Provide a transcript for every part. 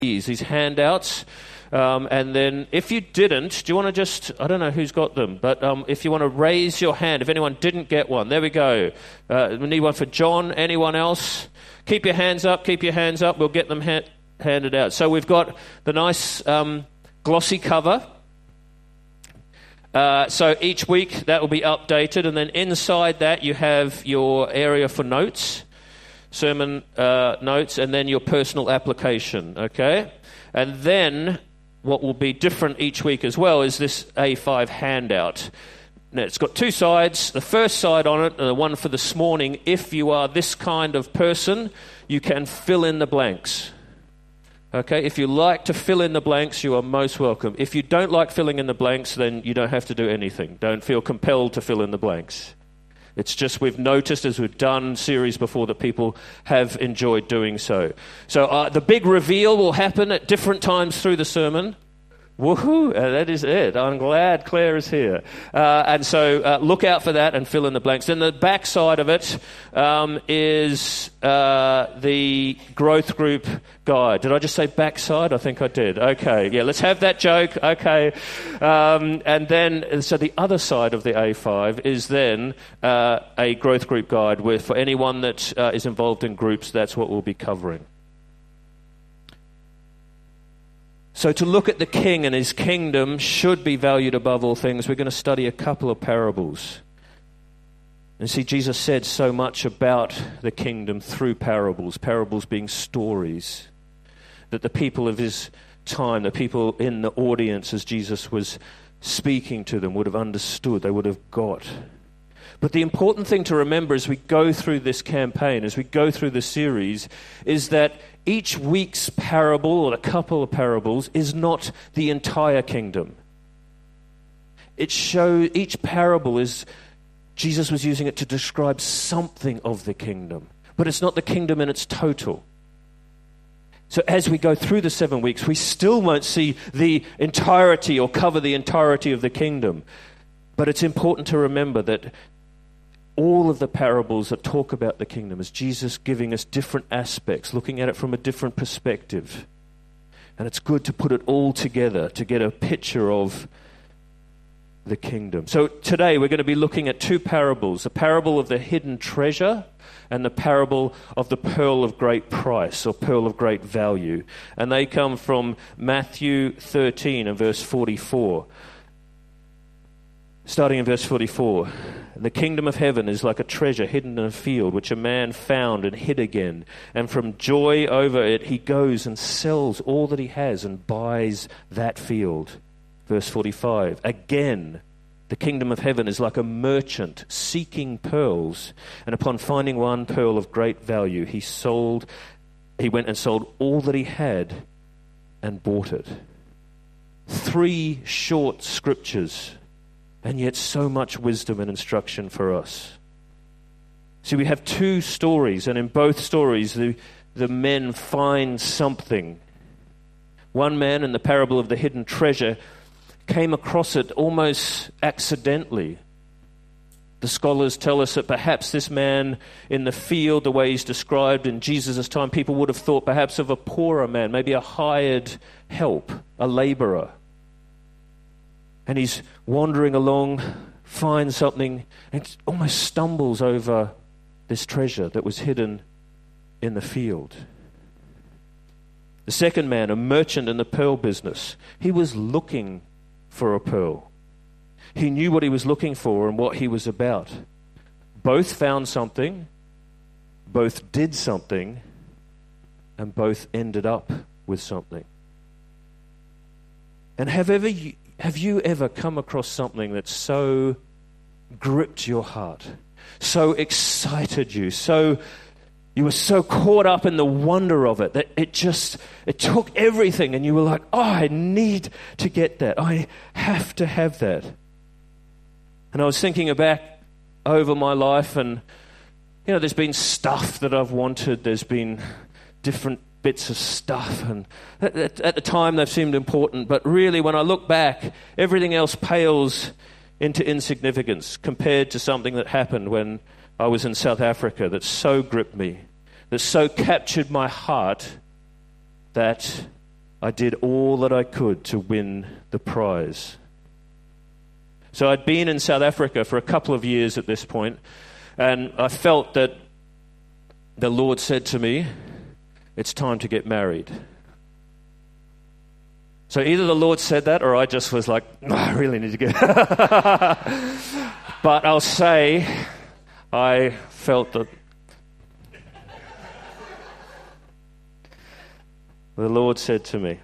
these handouts. And then if you didn't, do you want to just, I don't know who's got them, but if you want to raise your hand, if anyone didn't get one, there we go. We need one for John. Anyone else? Keep your hands up, we'll get them handed out. So we've got the nice glossy cover. So each week that will be updated, and then inside that you have your area for notes, sermon notes, and then your personal application, okay? And then what will be different each week as well is this A5 handout. Now, it's got two sides. The first side on it, the one for this morning, if you are this kind of person, you can fill in the blanks. Okay, if you like to fill in the blanks, you are most welcome. If you don't like filling in the blanks, then you don't have to do anything. Don't feel compelled to fill in the blanks. It's just we've noticed as we've done series before that people have enjoyed doing so. So the big reveal will happen at different times through the sermon. Woohoo! That is it. I'm glad Claire is here. And so look out for that and fill in the blanks. Then the back side of it is the growth group guide. Did I just say backside? I think I did. Okay, yeah, let's have that joke. Okay. And then, so the other side of the A5 is then a growth group guide where for anyone that is involved in groups, that's what we'll be covering. So to look at the king and his kingdom should be valued above all things. We're going to study a couple of parables. And see, Jesus said so much about the kingdom through parables, parables being stories, that the people of his time, the people in the audience as Jesus was speaking to them would have understood, they would have got. But the important thing to remember as we go through this campaign, as we go through this series, is that each week's parable, or a couple of parables, is not the entire kingdom. Each parable is, Jesus was using it to describe something of the kingdom, but it's not the kingdom in its total. So as we go through the 7 weeks, we still won't see the entirety or cover the entirety of the kingdom. But it's important to remember that all of the parables that talk about the kingdom is Jesus giving us different aspects, looking at it from a different perspective. And it's good to put it all together to get a picture of the kingdom. So today we're going to be looking at two parables, the parable of the hidden treasure and the parable of the pearl of great price or pearl of great value. And they come from Matthew 13 and verse 44. Starting in verse 44, the kingdom of heaven is like a treasure hidden in a field, which a man found and hid again. And from joy over it, he goes and sells all that he has and buys that field. Verse 45, again, the kingdom of heaven is like a merchant seeking pearls. And upon finding one pearl of great value, he went and sold all that he had and bought it. 3 short scriptures, and yet so much wisdom and instruction for us. See, we have 2 stories, and in both stories, the men find something. One man in the parable of the hidden treasure came across it almost accidentally. The scholars tell us that perhaps this man in the field, the way he's described in Jesus' time, people would have thought perhaps of a poorer man, maybe a hired help, a laborer. And he's wandering along, finds something, and almost stumbles over this treasure that was hidden in the field. The second man, a merchant in the pearl business, he was looking for a pearl. He knew what he was looking for and what he was about. Both found something, both did something, and both ended up with something. And have you ever come across something that so gripped your heart, so excited you, you were so caught up in the wonder of it that it took everything, and you were like, oh, I need to get that. I have to have that. And I was thinking back over my life, and there's been stuff that I've wanted. There's been different bits of stuff, and at the time they've seemed important, but really when I look back, everything else pales into insignificance compared to something that happened when I was in South Africa that so gripped me, that so captured my heart, that I did all that I could to win the prize. So I'd been in South Africa for a couple of years at this point, and I felt that the Lord said to me, it's time to get married. So either the Lord said that, or I just was like, I really need to get... But I'll say, I felt that the Lord said to me.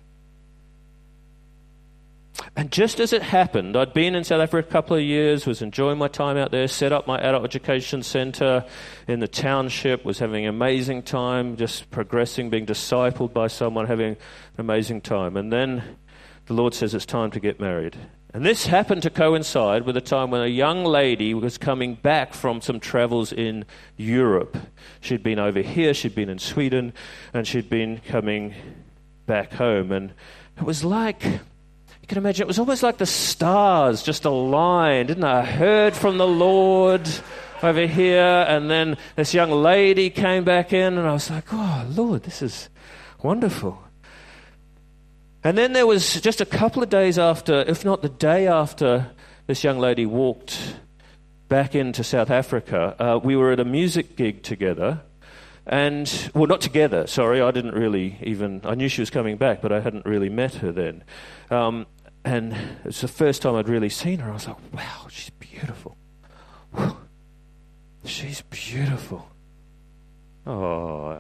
And just as it happened, I'd been in South Africa a couple of years, was enjoying my time out there, set up my adult education center in the township, was having an amazing time, just progressing, being discipled by someone, having an amazing time. And then the Lord says it's time to get married. And this happened to coincide with a time when a young lady was coming back from some travels in Europe. She'd been over here, she'd been in Sweden, and she'd been coming back home. And it was like... You can imagine, it was almost like the stars just aligned, didn't I? I heard from the Lord over here, and then this young lady came back in, and I was like, oh, Lord, this is wonderful. And then there was just a couple of days after, if not the day after, this young lady walked back into South Africa. We were at a music gig together, and, well, not together, sorry, I didn't really even, I knew she was coming back, but I hadn't really met her then. And it's the first time I'd really seen her. I was like, wow, she's beautiful. Whew. She's beautiful. Oh.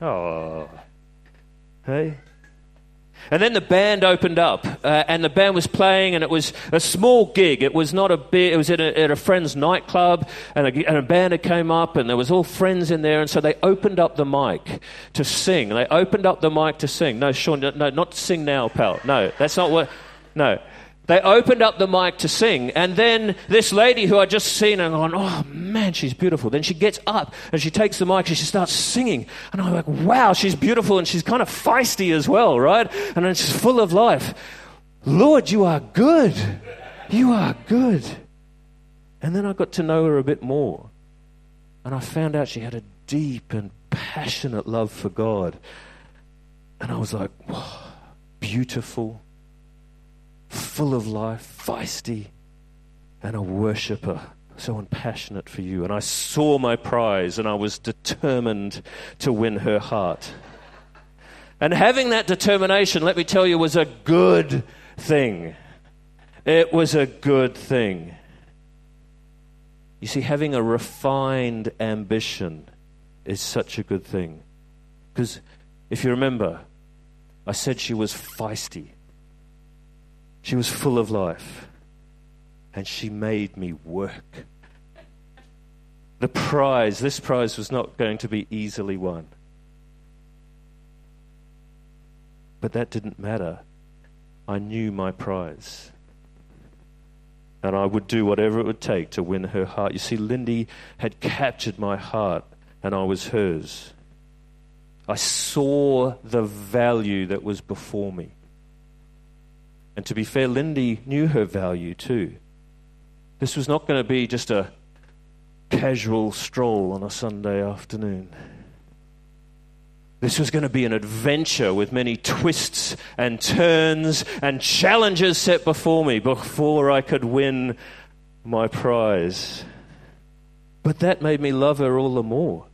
Hey? And then the band opened up, and the band was playing, and it was a small gig. It was not a big, it was at a friend's nightclub, and a band had came up, and there was all friends in there, and so they opened up the mic to sing. They opened up the mic to sing. No, Sean, no, not sing now, pal. No, that's not what, no. They opened up the mic to sing, and then this lady who I'd just seen and gone, oh man, she's beautiful. Then she gets up and she takes the mic and she starts singing. And I'm like, wow, she's beautiful, and she's kind of feisty as well, right? And it's full of life. Lord, you are good. You are good. And then I got to know her a bit more. And I found out she had a deep and passionate love for God. And I was like, wow, beautiful, full of life, feisty, and a worshipper, so passionate for you. And I saw my prize, and I was determined to win her heart. And having that determination, let me tell you, was a good thing. It was a good thing. You see, having a refined ambition is such a good thing. Because if you remember, I said she was feisty. She was full of life, and she made me work. This prize was not going to be easily won. But that didn't matter. I knew my prize. And I would do whatever it would take to win her heart. You see, Lindy had captured my heart, and I was hers. I saw the value that was before me. And to be fair, Lindy knew her value too. This was not going to be just a casual stroll on a Sunday afternoon. This was going to be an adventure with many twists and turns and challenges set before me before I could win my prize. But that made me love her all the more.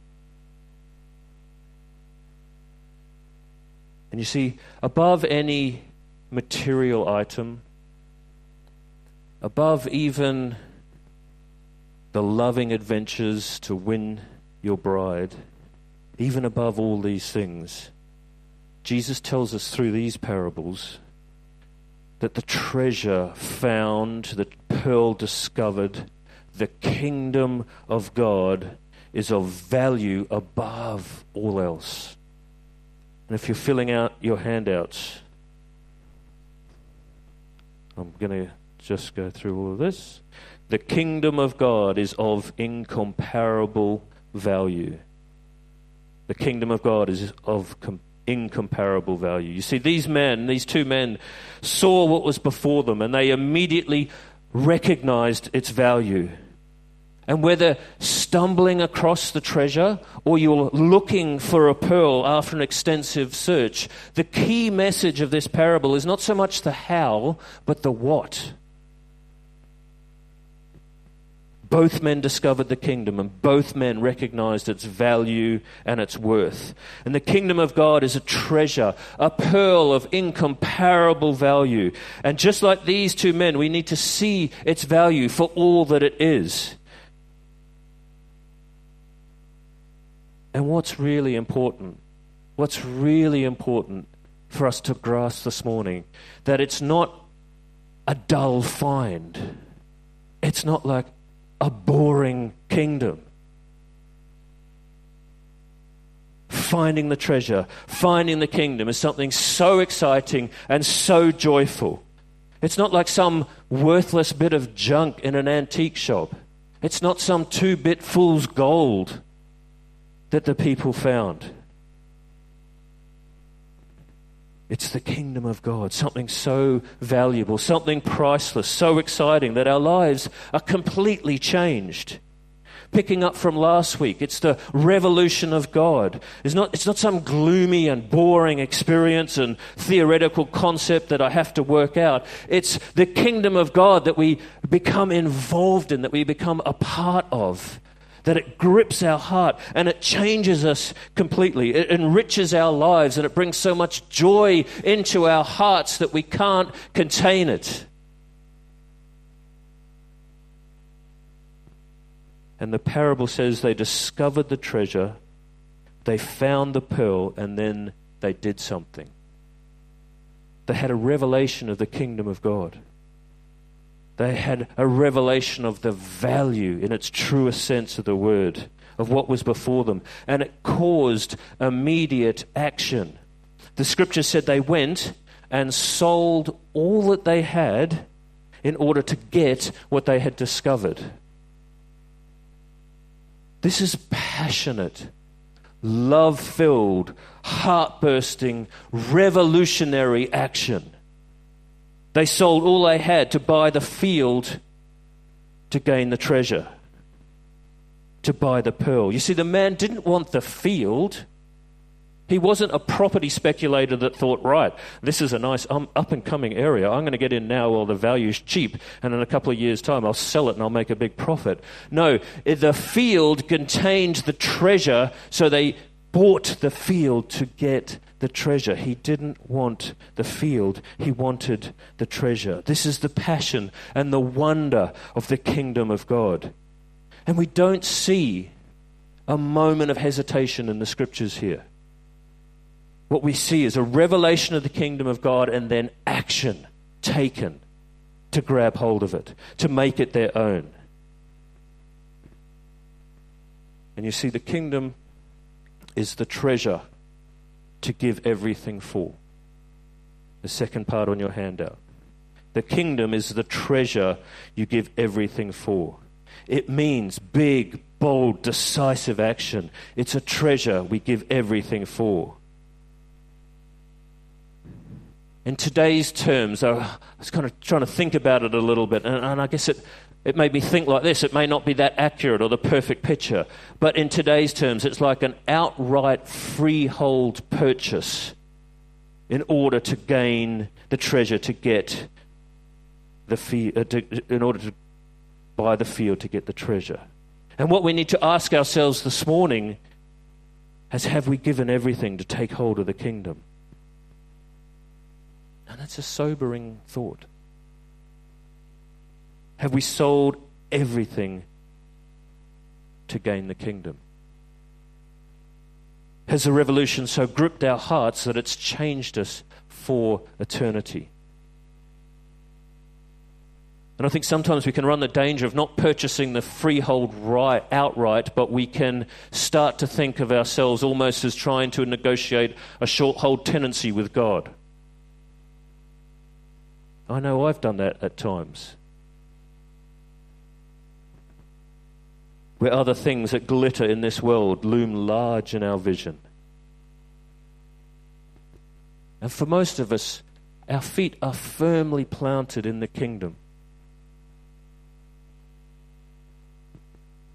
And you see, above any material item, above even the loving adventures to win your bride, even above all these things, Jesus tells us through these parables that the treasure found, the pearl discovered, the kingdom of God is of value above all else. And if you're filling out your handouts, I'm going to just go through all of this. The kingdom of God is of incomparable value. The kingdom of God is of incomparable value. You see, these two men, saw what was before them, and they immediately recognized its value. And whether stumbling across the treasure or you're looking for a pearl after an extensive search, the key message of this parable is not so much the how, but the what. Both men discovered the kingdom, and both men recognized its value and its worth. And the kingdom of God is a treasure, a pearl of incomparable value. And just like these two men, we need to see its value for all that it is. And what's really important for us to grasp this morning, that it's not a dull find. It's not like a boring kingdom. Finding the treasure, finding the kingdom is something so exciting and so joyful. It's not like some worthless bit of junk in an antique shop. It's not some 2-bit fool's gold that the people found. It's the kingdom of God, something so valuable, something priceless, so exciting that our lives are completely changed. Picking up from last week, it's the revolution of God. It's not some gloomy and boring experience and theoretical concept that I have to work out. It's the kingdom of God that we become involved in, that we become a part of. That it grips our heart and it changes us completely. It enriches our lives and it brings so much joy into our hearts that we can't contain it. And the parable says they discovered the treasure, they found the pearl, and then they did something. They had a revelation of the kingdom of God. They had a revelation of the value in its truest sense of the word, of what was before them. And it caused immediate action. The scripture said they went and sold all that they had in order to get what they had discovered. This is passionate, love-filled, heart-bursting, revolutionary action. They sold all they had to buy the field to gain the treasure, to buy the pearl. You see, the man didn't want the field. He wasn't a property speculator that thought, right, this is a nice up-and-coming area. I'm going to get in now while the value's cheap, and in a couple of years' time I'll sell it and I'll make a big profit. No, the field contained the treasure, so they bought the field to get the treasure. He didn't want the field. He wanted the treasure. This is the passion and the wonder of the kingdom of God. And we don't see a moment of hesitation in the scriptures here. What we see is a revelation of the kingdom of God and then action taken to grab hold of it, to make it their own. And you see, the kingdom is the treasure to give everything for. The second part on your handout. The kingdom is the treasure you give everything for. It means big, bold, decisive action. It's a treasure we give everything for. In today's terms, I was kind of trying to think about it a little bit, and I guess it made me think like this. It may not be that accurate or the perfect picture, but in today's terms, it's like an outright freehold purchase in order to gain the treasure, to get in order to buy the field to get the treasure. And what we need to ask ourselves this morning is, have we given everything to take hold of the kingdom? And that's a sobering thought. Have we sold everything to gain the kingdom? Has the revolution so gripped our hearts that it's changed us for eternity? And I think sometimes we can run the danger of not purchasing the freehold right outright, but we can start to think of ourselves almost as trying to negotiate a short-hold tenancy with God. I know I've done that at times. Where other things that glitter in this world loom large in our vision. And for most of us, our feet are firmly planted in the kingdom.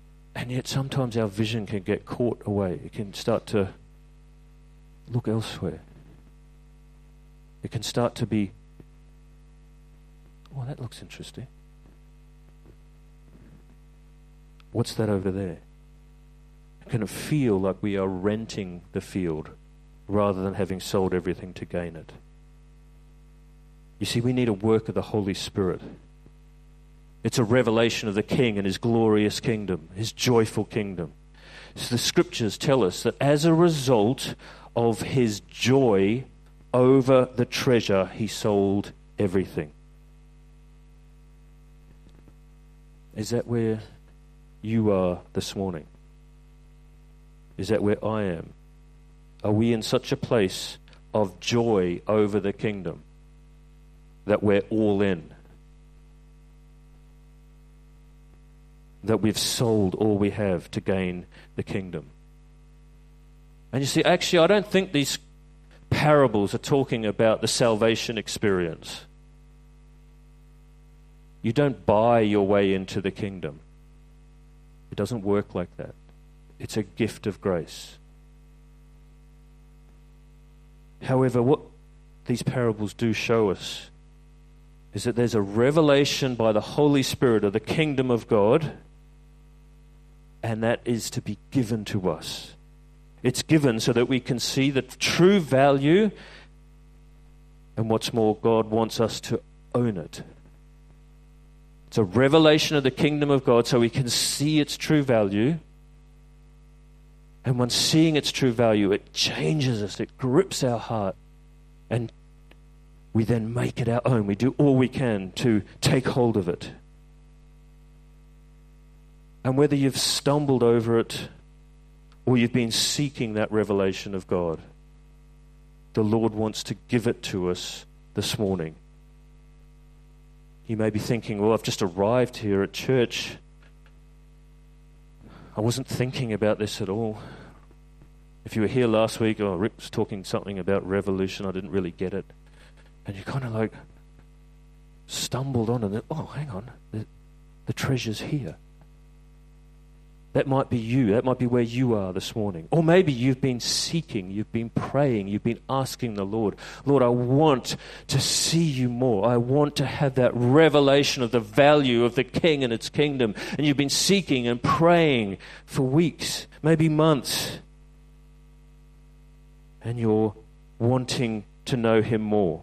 And yet sometimes our vision can get caught away. It can start to look elsewhere. It can start to be, oh, that looks interesting. What's that over there? It can feel like we are renting the field rather than having sold everything to gain it. You see, we need a work of the Holy Spirit. It's a revelation of the King and his glorious kingdom, his joyful kingdom. So the scriptures tell us that as a result of his joy over the treasure, he sold everything. Is that where you are this morning? Is that where I am? Are we in such a place of joy over the kingdom that we're all in? That we've sold all we have to gain the kingdom? And you see, actually, I don't think these parables are talking about the salvation experience. You don't buy your way into the kingdom. It doesn't work like that. It's a gift of grace. However, what these parables do show us is that there's a revelation by the Holy Spirit of the kingdom of God, and that is to be given to us. It's given so that we can see the true value, and what's more, God wants us to own it. It's a revelation of the kingdom of God so we can see its true value. And when seeing its true value, it changes us, it grips our heart, and we then make it our own. We do all we can to take hold of it. And whether you've stumbled over it or you've been seeking that revelation of God, the Lord wants to give it to us this morning. You may be thinking, well, I've just arrived here at church. I wasn't thinking about this at all. If you were here last week, Rick was talking something about revolution, I didn't really get it. And you kind of like stumbled on and then, oh, hang on, the treasure's here. That might be you. That might be where you are this morning. Or maybe you've been seeking, you've been praying, you've been asking the Lord, Lord, I want to see you more. I want to have that revelation of the value of the King and its kingdom. And you've been seeking and praying for weeks, maybe months. And you're wanting to know him more.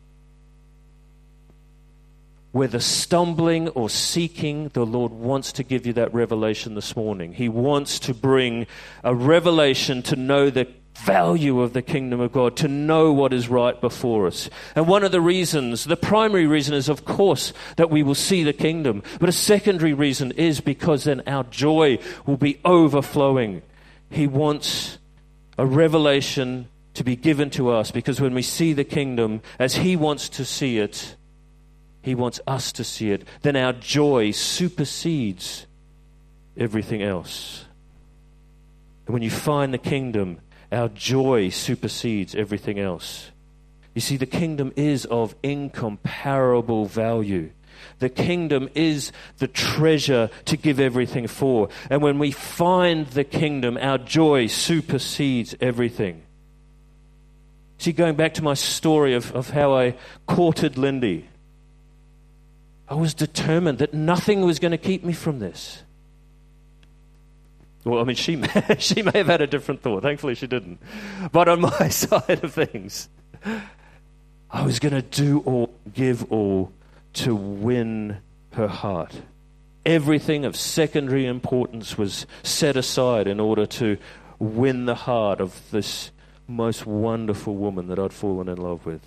Whether stumbling or seeking, the Lord wants to give you that revelation this morning. He wants to bring a revelation to know the value of the kingdom of God, to know what is right before us. And one of the reasons, the primary reason is, of course, that we will see the kingdom. But a secondary reason is because then our joy will be overflowing. He wants a revelation to be given to us, because when we see the kingdom as he wants to see it, he wants us to see it, then our joy supersedes everything else. And when you find the kingdom, our joy supersedes everything else. You see, the kingdom is of incomparable value. The kingdom is the treasure to give everything for. And when we find the kingdom, our joy supersedes everything. See, going back to my story of how I courted Lindy, I was determined that nothing was going to keep me from this. Well, I mean, she may have had a different thought. Thankfully, she didn't. But on my side of things, I was going to do all, give all to win her heart. Everything of secondary importance was set aside in order to win the heart of this most wonderful woman that I'd fallen in love with.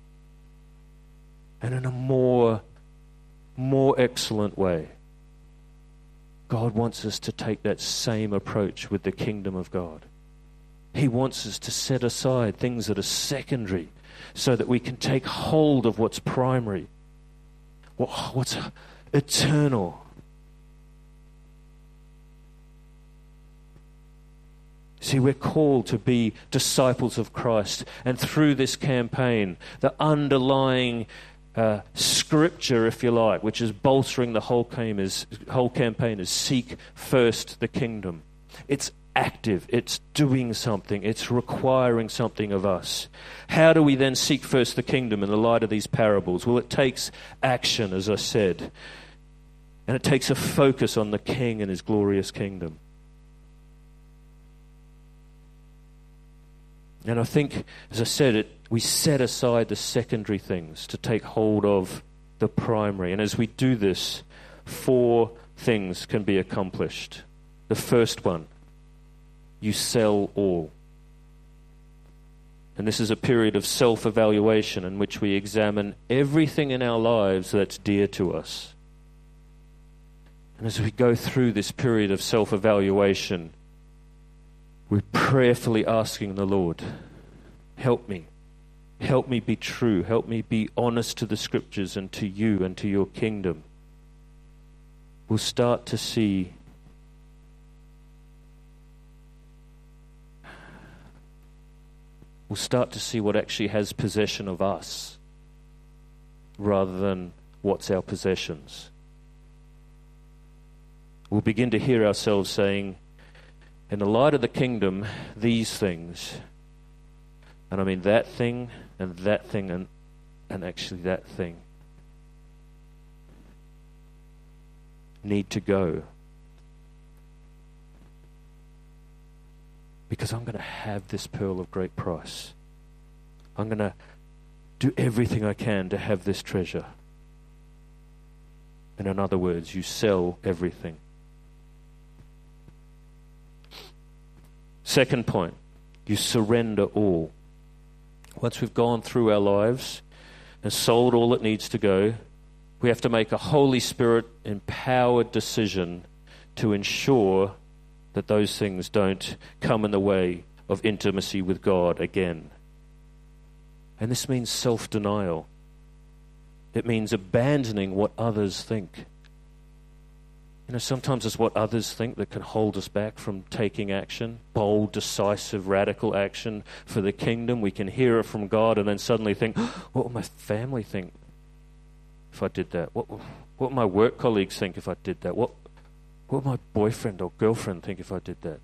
And in a more excellent way, God wants us to take that same approach with the kingdom of God. He wants us to set aside things that are secondary so that we can take hold of what's primary, what's eternal. See, we're called to be disciples of Christ. And through this campaign, the underlying scripture, if you like, which is bolstering the whole campaign is seek first the kingdom. It's active, it's doing something, it's requiring something of us. How do we then seek first the kingdom in the light of these parables? Well, it takes action, as I said, and it takes a focus on the King and his glorious kingdom. And I think, as I said, we set aside the secondary things to take hold of the primary. And as we do this, 4 things can be accomplished. The first one, you sell all. And this is a period of self-evaluation in which we examine everything in our lives that's dear to us. And as we go through this period of self-evaluation, we're prayerfully asking the Lord, help me. Help me be true. Help me be honest to the scriptures and to you and to your kingdom. We'll start to see what actually has possession of us rather than what's our possessions. We'll begin to hear ourselves saying, in the light of the kingdom, these things, and I mean that thing and that thing and actually that thing, need to go. Because I'm going to have this pearl of great price. I'm going to do everything I can to have this treasure. And in other words, you sell everything. Second point, you surrender all. Once we've gone through our lives and sold all that needs to go, we have to make a Holy Spirit empowered decision to ensure that those things don't come in the way of intimacy with God again. And this means self-denial. It means abandoning what others think. You know, sometimes it's what others think that can hold us back from taking action, bold, decisive, radical action for the kingdom. We can hear it from God and then suddenly think, what will my family think if I did that? What will my work colleagues think if I did that? What would my boyfriend or girlfriend think if I did that?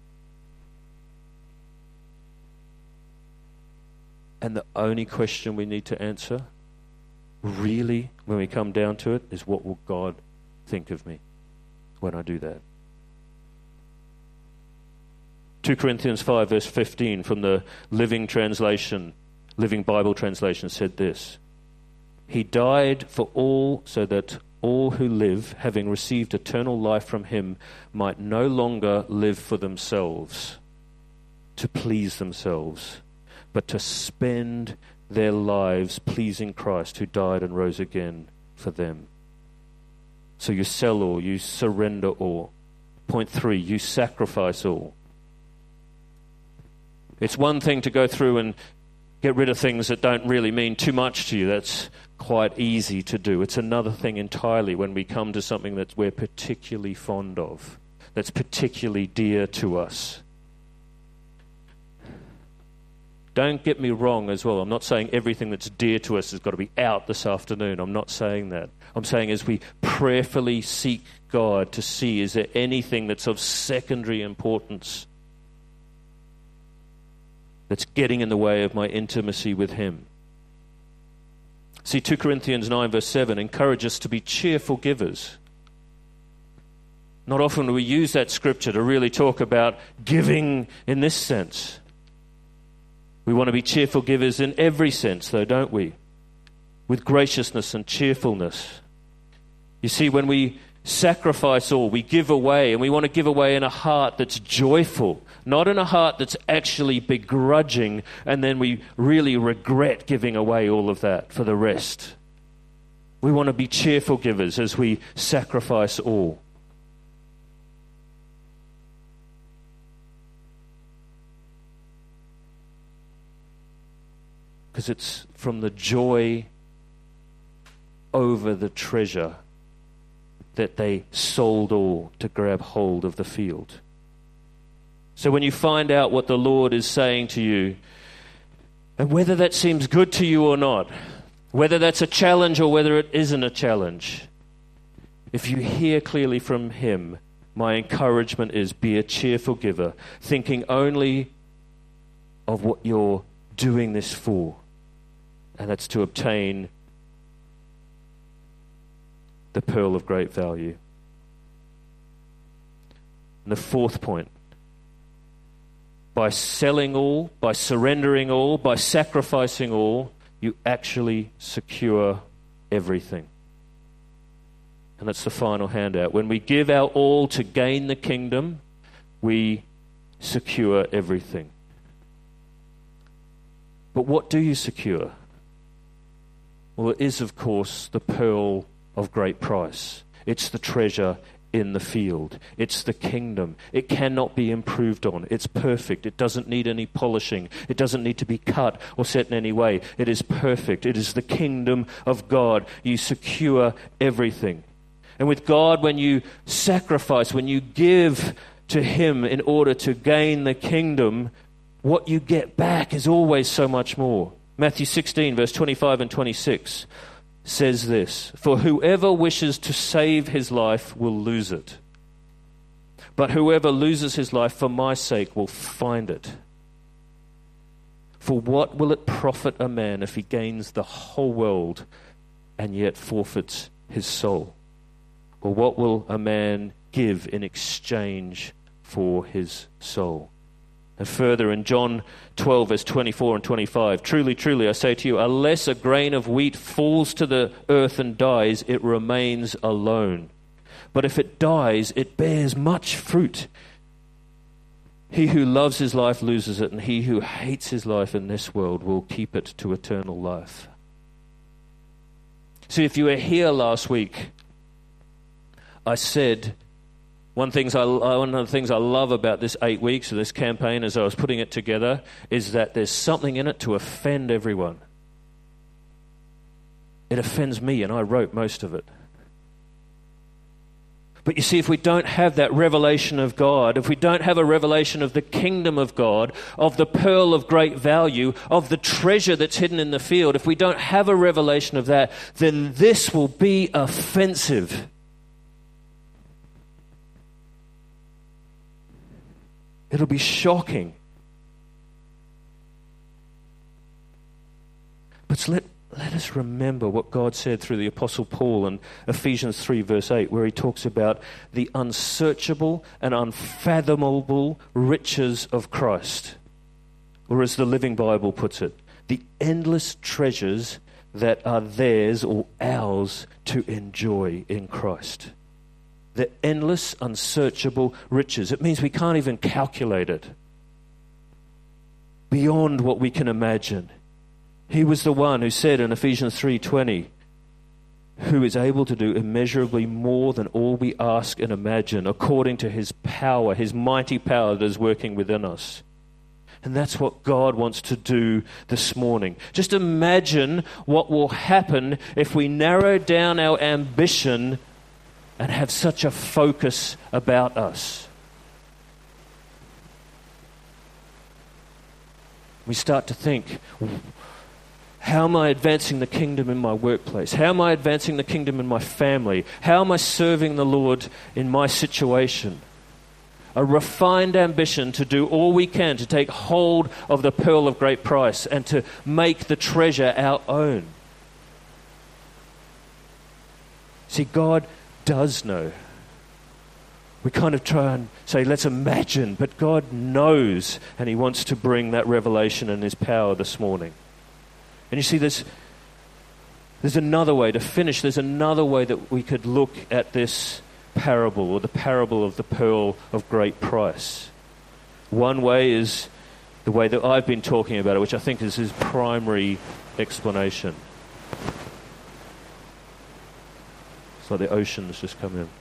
And the only question we need to answer, really, when we come down to it, is what will God think of me when I do that? 2 Corinthians 5 verse 15 from the Living Bible translation said this: He died for all so that all who live, having received eternal life from him, might no longer live for themselves, to please themselves, but to spend their lives pleasing Christ, who died and rose again for them. So you sell all, you surrender all. Point 3, you sacrifice all. It's one thing to go through and get rid of things that don't really mean too much to you. That's quite easy to do. It's another thing entirely when we come to something that we're particularly fond of, that's particularly dear to us. Don't get me wrong as well. I'm not saying everything that's dear to us has got to be out this afternoon. I'm not saying that. I'm saying as we prayerfully seek God to see, is there anything that's of secondary importance that's getting in the way of my intimacy with him? See, 2 Corinthians 9 verse 7 encourages us to be cheerful givers. Not often do we use that scripture to really talk about giving in this sense. We want to be cheerful givers in every sense, though, don't we? With graciousness and cheerfulness. You see, when we sacrifice all, we give away, and we want to give away in a heart that's joyful, not in a heart that's actually begrudging, and then we really regret giving away all of that for the rest. We want to be cheerful givers as we sacrifice all. Because it's from the joy over the treasure that they sold all to grab hold of the field. So when you find out what the Lord is saying to you, and whether that seems good to you or not, Whether that's a challenge or whether it isn't a challenge, if you hear clearly from him, my encouragement is be a cheerful giver, thinking only of what you're doing this for, and that's to obtain the pearl of great value. And the fourth point, by selling all, by surrendering all, by sacrificing all, you actually secure everything. And that's the final handout. When we give our all to gain the kingdom, we secure everything. But what do you secure? Well, it is, of course, the pearl of great price. It's the treasure in the field. It's the kingdom. It cannot be improved on. It's perfect. It doesn't need any polishing. It doesn't need to be cut or set in any way. It is perfect. It is the kingdom of God. You secure everything. And with God, when you sacrifice, when you give to him in order to gain the kingdom, what you get back is always so much more. Matthew 16, verse 25 and 26 says this, "For whoever wishes to save his life will lose it. But whoever loses his life for my sake will find it. For what will it profit a man if he gains the whole world and yet forfeits his soul? Or what will a man give in exchange for his soul?" And further in John 12, verse 24 and 25, "Truly, truly, I say to you, unless a grain of wheat falls to the earth and dies, it remains alone. But if it dies, it bears much fruit. He who loves his life loses it, and he who hates his life in this world will keep it to eternal life." See, if you were here last week, I said one of the things I love about this 8 weeks of this campaign as I was putting it together is that there's something in it to offend everyone. It offends me, and I wrote most of it. But you see, if we don't have that revelation of God, if we don't have a revelation of the kingdom of God, of the pearl of great value, of the treasure that's hidden in the field, if we don't have a revelation of that, then this will be offensive. It'll be shocking. But let us remember what God said through the Apostle Paul in Ephesians 3 verse 8, where he talks about the unsearchable and unfathomable riches of Christ. Or as the Living Bible puts it, the endless treasures that are theirs or ours to enjoy in Christ. The endless, unsearchable riches. It means we can't even calculate it. Beyond what we can imagine. He was the one who said in Ephesians 3:20, who is able to do immeasurably more than all we ask and imagine, according to his power, his mighty power that is working within us. And that's what God wants to do this morning. Just imagine what will happen if we narrow down our ambition and have such a focus about us. We start to think, how am I advancing the kingdom in my workplace? How am I advancing the kingdom in my family? How am I serving the Lord in my situation? A refined ambition to do all we can to take hold of the pearl of great price and to make the treasure our own. See, God does know. We kind of try and say, let's imagine, but God knows, and he wants to bring that revelation and his power this morning. And you see, there's another way to finish. There's another way that we could look at this parable, or the parable of the pearl of great price. One way is the way that I've been talking about it, which I think is his primary explanation. It's like the oceans just come in.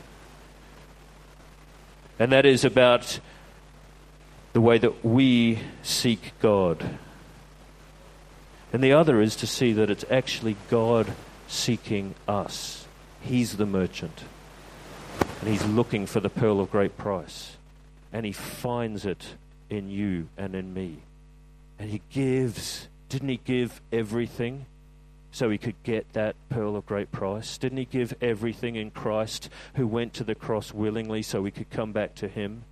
And that is about the way that we seek God. And the other is to see that it's actually God seeking us. He's the merchant. And he's looking for the pearl of great price. And he finds it in you and in me. And he gives. Didn't he give everything so he could get that pearl of great price? Didn't he give everything in Christ, who went to the cross willingly so we could come back to him?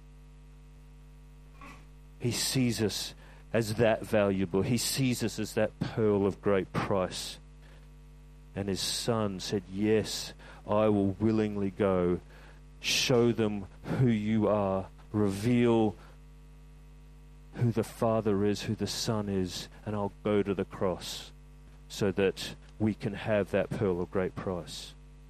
He sees us as that valuable. He sees us as that pearl of great price. And his Son said, yes, I will willingly go. Show them who you are. Reveal who the Father is, who the Son is, and I'll go to the cross so that we can have that pearl of great price.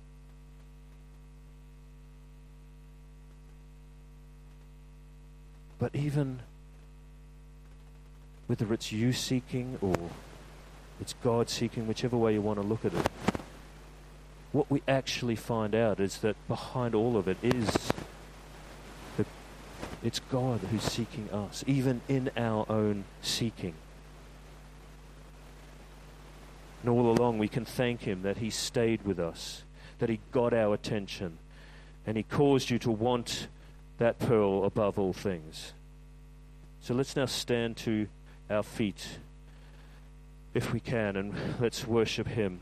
But even whether it's you seeking or it's God seeking, whichever way you want to look at it, what we actually find out is that behind all of it is it's God who's seeking us, even in our own seeking. And all along we can thank him that he stayed with us, that he got our attention, and he caused you to want that pearl above all things. So let's now stand to our feet, if we can, and let's worship him.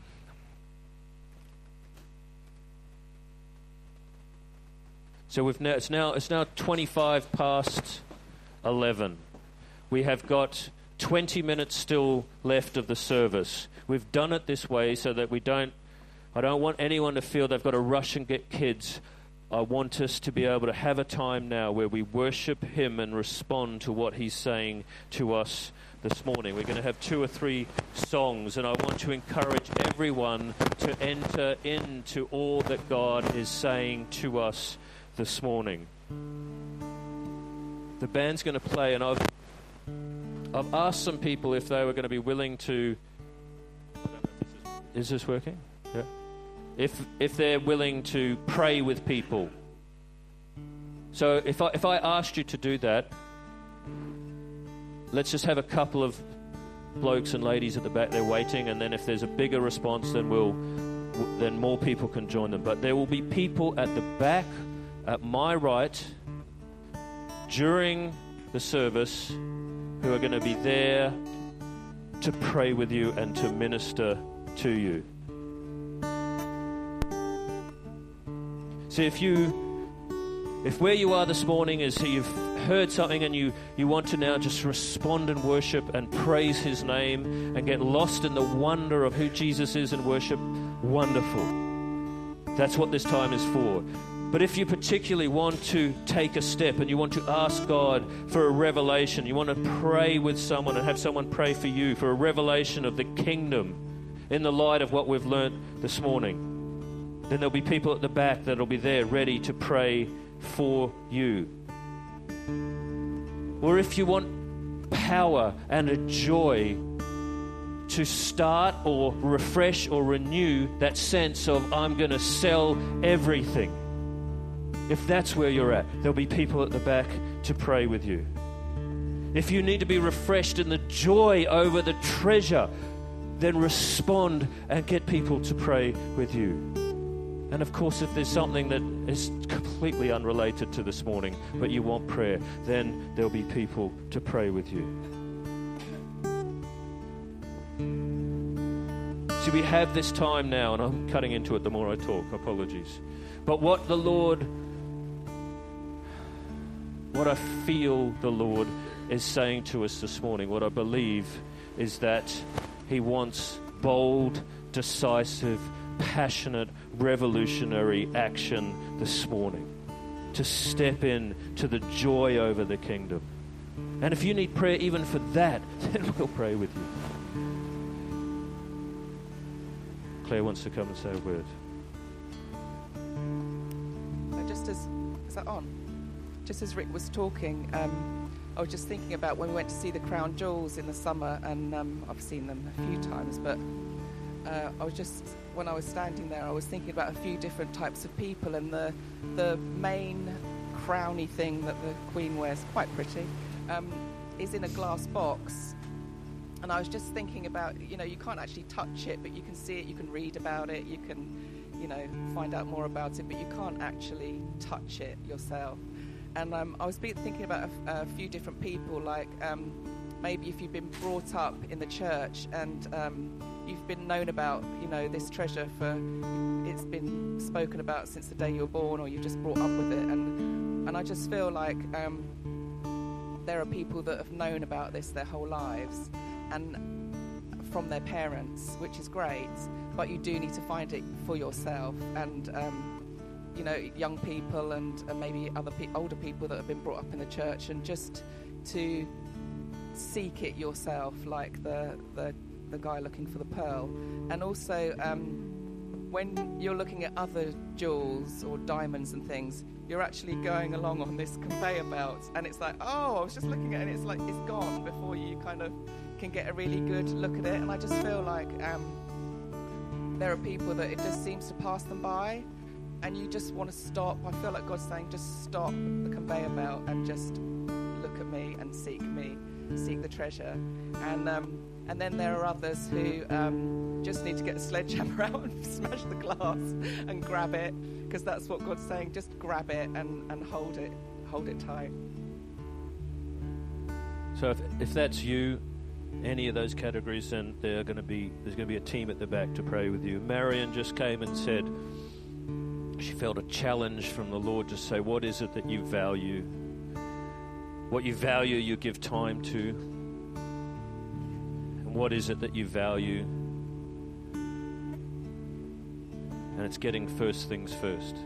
So it's now 25 past 11. We have got 20 minutes still left of the service. We've done it this way so that I don't want anyone to feel they've got to rush and get kids. I want us to be able to have a time now where we worship him and respond to what he's saying to us this morning. We're going to have 2 or 3 songs, and I want to encourage everyone to enter into all that God is saying to us this morning. The band's going to play, and I've asked some people if they were going to be willing to... Is this working? Yeah. If they're willing to pray with people. So if I asked you to do that, let's just have a couple of blokes and ladies at the back there waiting, and then if there's a bigger response, then more people can join them. But there will be people at the back, at my right, during the service, who are going to be there to pray with you and to minister to you. So if where you are this morning is you've heard something and you want to now just respond and worship and praise his name and get lost in the wonder of who Jesus is and worship, wonderful. That's what this time is for. But if you particularly want to take a step and you want to ask God for a revelation, you want to pray with someone and have someone pray for you for a revelation of the kingdom in the light of what we've learnt this morning, then there'll be people at the back that'll be there ready to pray for you. Or if you want power and a joy to start or refresh or renew that sense of I'm going to sell everything, if that's where you're at, there'll be people at the back to pray with you. If you need to be refreshed in the joy over the treasure, then respond and get people to pray with you. And of course, if there's something that is completely unrelated to this morning, but you want prayer, then there'll be people to pray with you. So we have this time now, and I'm cutting into it the more I talk, apologies. But what I feel the Lord is saying to us this morning, what I believe is that he wants bold, decisive, passionate, revolutionary action this morning to step in to the joy over the kingdom. And if you need prayer even for that, then we'll pray with you. Claire wants to come and say a word. Is that on? Just as Rick was talking, I was just thinking about when we went to see the Crown Jewels in the summer, and I've seen them a few times, but when I was standing there, I was thinking about a few different types of people, and the main crowny thing that the Queen wears, quite pretty, is in a glass box. And I was just thinking about, you can't actually touch it, but you can see it, you can read about it, you can, find out more about it, but you can't actually touch it yourself. And I was thinking about a few different people, like maybe if you've been brought up in the church and you've been known about, this treasure it's been spoken about since the day you were born, or you've just brought up with it. And I just feel like there are people that have known about this their whole lives and from their parents, which is great, but you do need to find it for yourself. And young people and maybe older people that have been brought up in the church, and just to seek it yourself, like the guy looking for the pearl. And also when you're looking at other jewels or diamonds and things, you're actually going along on this conveyor belt, and it's like, oh, I was just looking at it, and it's like it's gone before you kind of can get a really good look at it. And I just feel like there are people that it just seems to pass them by, and you just want to stop. I feel like God's saying, just stop the conveyor belt and just look at me and seek the treasure. And then there are others who just need to get a sledgehammer out and smash the glass and grab it, because that's what God's saying. Just grab it and hold it tight. So if that's you, any of those categories, then there's going to be a team at the back to pray with you. Marion just came and said she felt a challenge from the Lord to say, what is it that you value? What you value, you give time to. And what is it that you value? And it's getting first things first.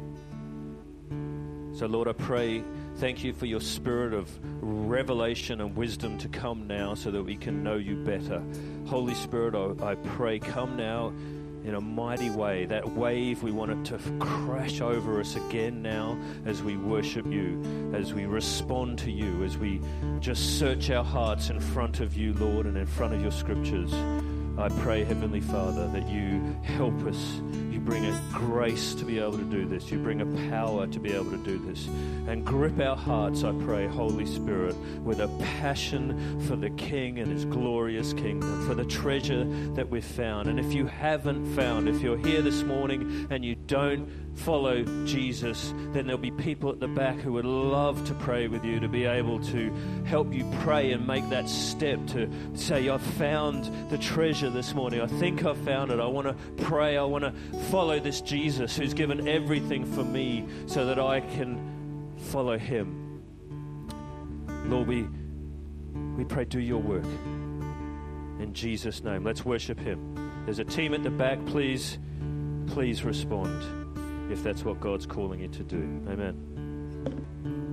So Lord, I pray, thank you for your spirit of revelation and wisdom to come now so that we can know you better. Holy Spirit, I pray, come now in a mighty way. That wave, we want it to crash over us again now as we worship you, as we respond to you, as we just search our hearts in front of you, Lord, and in front of your scriptures. I pray, Heavenly Father, that you help us. You bring a grace to be able to do this. You bring a power to be able to do this. And grip our hearts, I pray, Holy Spirit, with a passion for the King and his glorious kingdom, for the treasure that we've found. And if you haven't found, if you're here this morning and you don't follow Jesus, then there'll be people at the back who would love to pray with you, to be able to help you pray and make that step to say, I've found the treasure this morning. I think I've found it. I want to pray. I want to follow this Jesus who's given everything for me so that I can follow him. Lord, we pray, do your work in Jesus' name. Let's worship him. There's a team at the back. Please respond if that's what God's calling you to do. Amen.